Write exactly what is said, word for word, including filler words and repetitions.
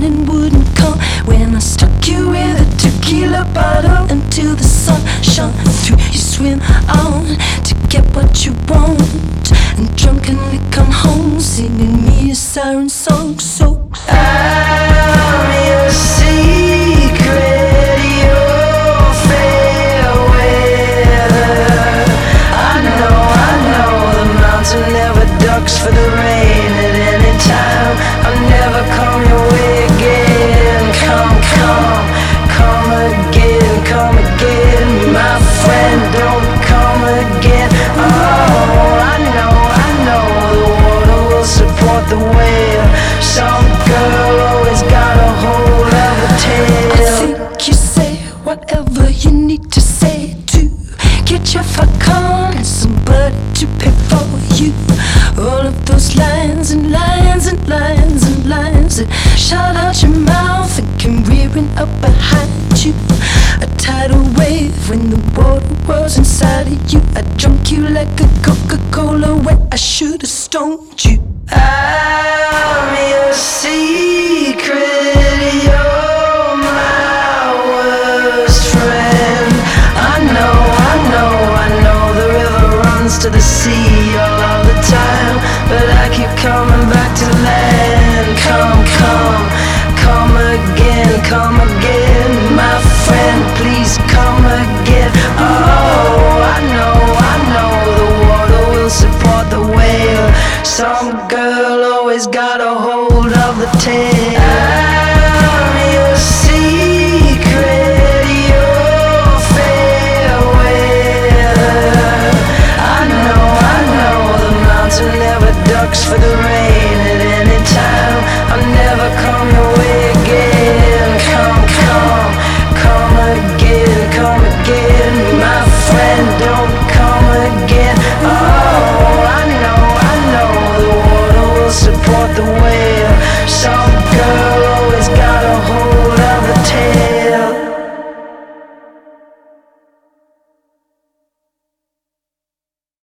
morning wouldn't come when I stuck you with a tequila bottle until the sun shone through. You swim on to get what you want and drunkenly come home singing me a siren song. So I'm your secret, your fair weather. I know, I know the mountain never ducks for the rain at any time. I'll never come your way again. Come, come, come again, come again, my friend, don't come again. Oh, I know, I know the water will support the whale. Some girl always got a hold of a tail. I think you say whatever you need to say to get your fuck on and somebody to pay for you. All of those lines and lines and lines and lines that shot out your mouth and came rearing up behind you. A tidal wave when the water was inside of you. I drunk you like a Coca-Cola when I should've stoned you. I'm your secret, you're my worst friend. I know, I know, I know the river runs to the sea all of the time, but I keep coming back to land. Come, come, come again, come again, my friend, please come again. Oh, I know, I know the water will support the whale. Some girl always got a hold of the tail. I'm your secret, your fair weather. I know, I know the mountain never ducks for the rain at any time. I'll never come your way again. Come, come, come again, come again, my friend, don't come again. Oh, I know, I know the water will support the whale.